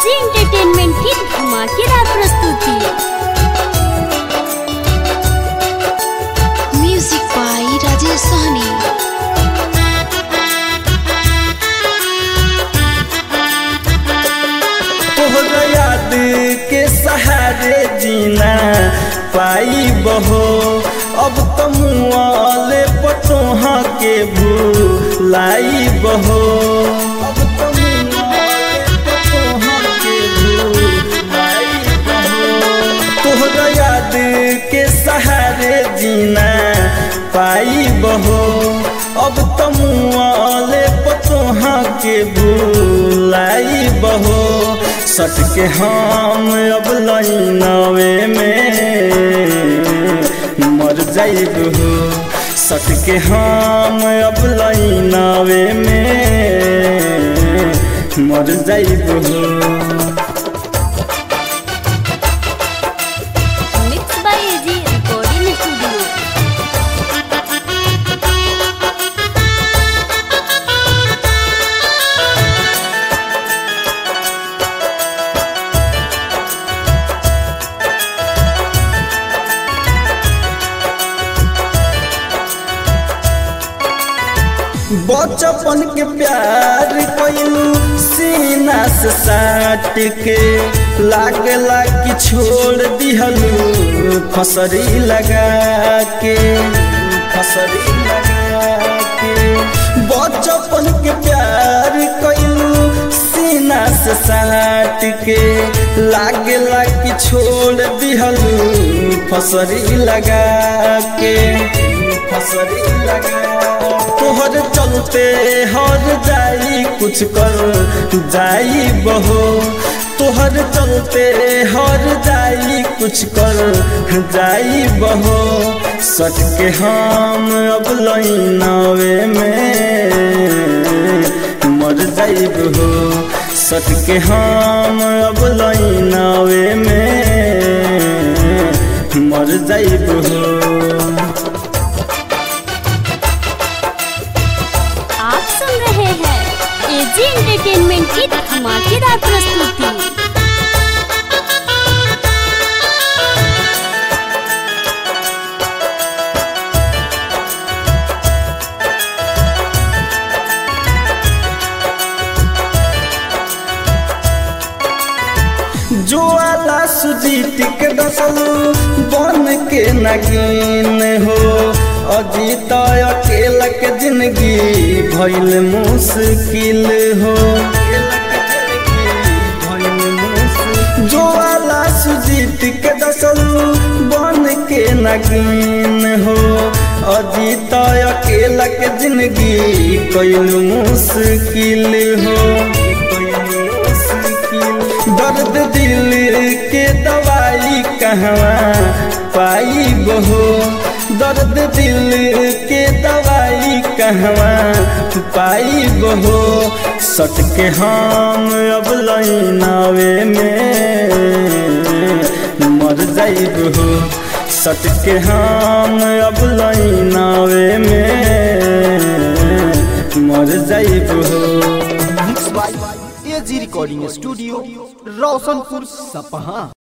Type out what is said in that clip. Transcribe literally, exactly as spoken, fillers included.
AG entertainment की धमाकेदार प्रस्तुति। Music by Rajesh Sahni. तोहरा याद के सहारे जीना पाई बहो, अब तो मुआले पटोहा के भूलाई बहो, अब तो मुआले पटोहा के भूलाई बहो। तोहरा याद के सहारे जीना पाई बहो, अब तो मुआले पटोहा के भूलाई बहो। सट के हम अब लाइनवे में मर जाइब हो, सट के हम अब लाइनवे में मर जाइब हो। Mix by AG recording studio. बचपन के प्यार कइलू सीना से साट के, लागला कि छोड़ दिहलू फसरी लगा के, फसरी लगा के। बचपन के प्यार कइलू सीना से साट के, लागला कि छोड़ दिहलू फसरी लगा के, फसरी लगा। तोहर चलते हर जाई कुछ कर जाई बहो, तोहर चलते हर जाई कुछ कर जाई बहो। सट के हम अब लाइनवे में मर जाइब हो, सट के हम अब लाइनवे में मर जाइब हो। एजी एंटरटेनमेंट की धमाकेदार प्रस्तुति। ज्वाला सुजीत के दसलू बन के नगीन हो, अजीत अकेला के जिंदगी भइल मुश्किल हो। ज्वाला सुजीत के दसलू बन के नगीन हो, अजीत अकेला के जिंदगी कइल मुश्किल हो। दर्द दिल के दवाई कहवा पाई बहो, दर्द दिल के दवाई कहवा पाई बहो। सट के हम अब लाइनवे में मर जाइब हो, सट के हम अब लाइनवे में मर जाइब हो। एजी रिकॉर्डिंग स्टूडियो रोशनपुर सपहा।